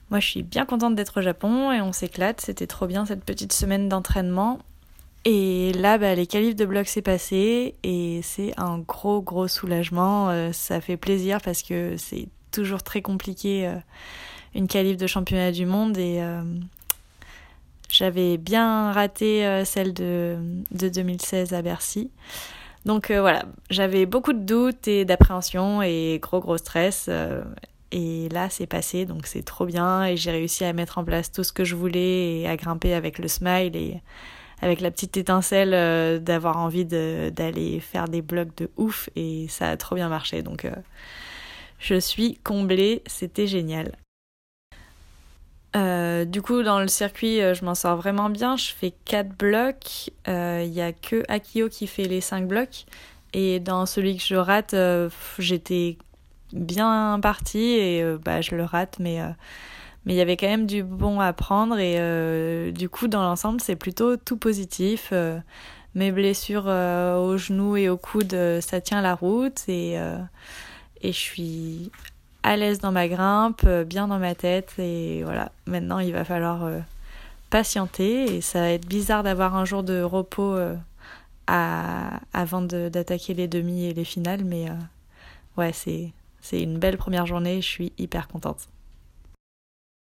Moi, je suis bien contente d'être au Japon et on s'éclate. C'était trop bien cette petite semaine d'entraînement. Et là, les qualifs de bloc c'est passé et c'est un gros soulagement. Ça fait plaisir parce que c'est toujours très compliqué une qualif de championnat du monde et j'avais bien raté celle de 2016 à Bercy. Donc voilà, j'avais beaucoup de doutes et d'appréhension et gros stress. Et là, c'est passé, donc c'est trop bien. Et j'ai réussi à mettre en place tout ce que je voulais et à grimper avec le smile et avec la petite étincelle d'avoir envie d'aller faire des blocs de ouf. Et ça a trop bien marché, donc je suis comblée, c'était génial. Du coup, dans le circuit, je m'en sors vraiment bien. Je fais 4 blocs. Il n'y a que Akio qui fait les 5 blocs. Et dans celui que je rate, j'étais bien partie et je le rate. Mais il y avait quand même du bon à prendre. Et du coup, dans l'ensemble, c'est plutôt tout positif. Mes blessures aux genoux et au coude, ça tient la route. Et je suis à l'aise dans ma grimpe, bien dans ma tête. Et voilà, maintenant il va falloir patienter. Et ça va être bizarre d'avoir un jour de repos avant d'attaquer les demi et les finales. Mais ouais, c'est une belle première journée, je suis hyper contente.